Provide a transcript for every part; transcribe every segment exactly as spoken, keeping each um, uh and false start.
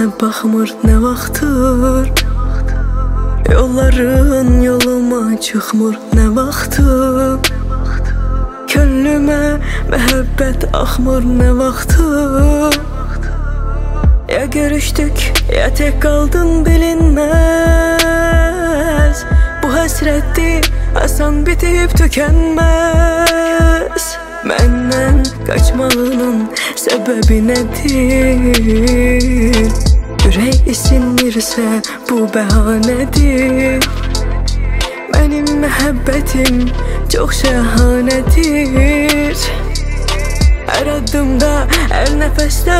baxmır nə vaxtdır, yolların yoluma çıxmır nə vaxtdır, könlümə məhəbbət axmır nə vaxtdır. Ya görüşdük, ya tek qaldın bilinməz. Bu həsrətdir, asan bitib tükənməz. Məndən qaçmağının səbəbi nədir? Ürək isinmirsə bu bəhanədir. Mənim məhəbbətim çox şəhanədir. Hər addımda, hər nəfəsdə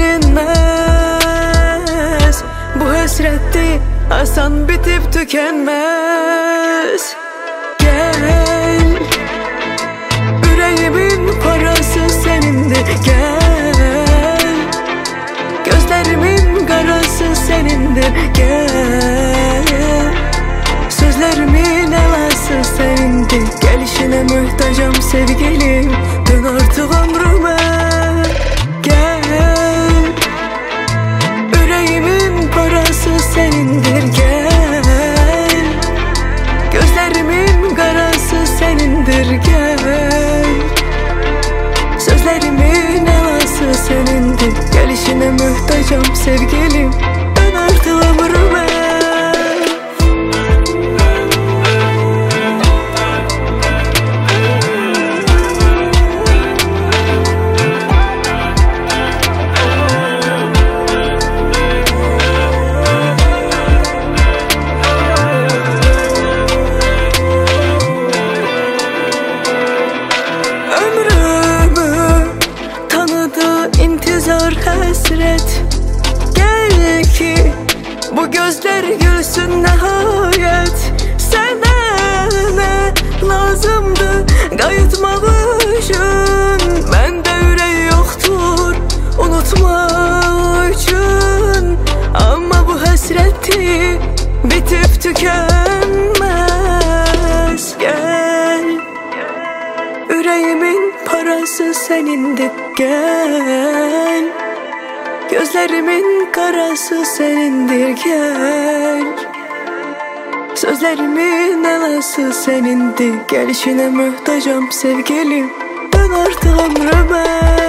silinməz. Bu həsrətdir, asan bitib tükənməz. Gəl, ürəyimin parası sənindir. Gəl, gözlərimin qarası sənindir. Gəl, sözlərimin əlası sənindir. Gəlişinə möhtacam sevgilim, dön artıq ömrümə. Gəl, ürəyimin parası sənindir. Gəl, gözlərimin qarası sənindir. Gəl, sözlərimin əlası sənindir. Gəlişinə möhtacam sevgilim, dön artıq ömrümə. İntizar həsrət, gəl ki bu gözlər gülsün nəhayət. Sənə nə lazımdır qayıtmaq üçün? Məndə ürək yoxdur unutmaq üçün. Amma bu həsrətdir bitib tükənməz. Gəl, ürəyimin parası sənindir. Gəl, gözlərimin qarası sənindir. Gəl, sözlərimin əlası sənindir. Gəlişinə möhtacam sevgilim, dön artıq ömrümə.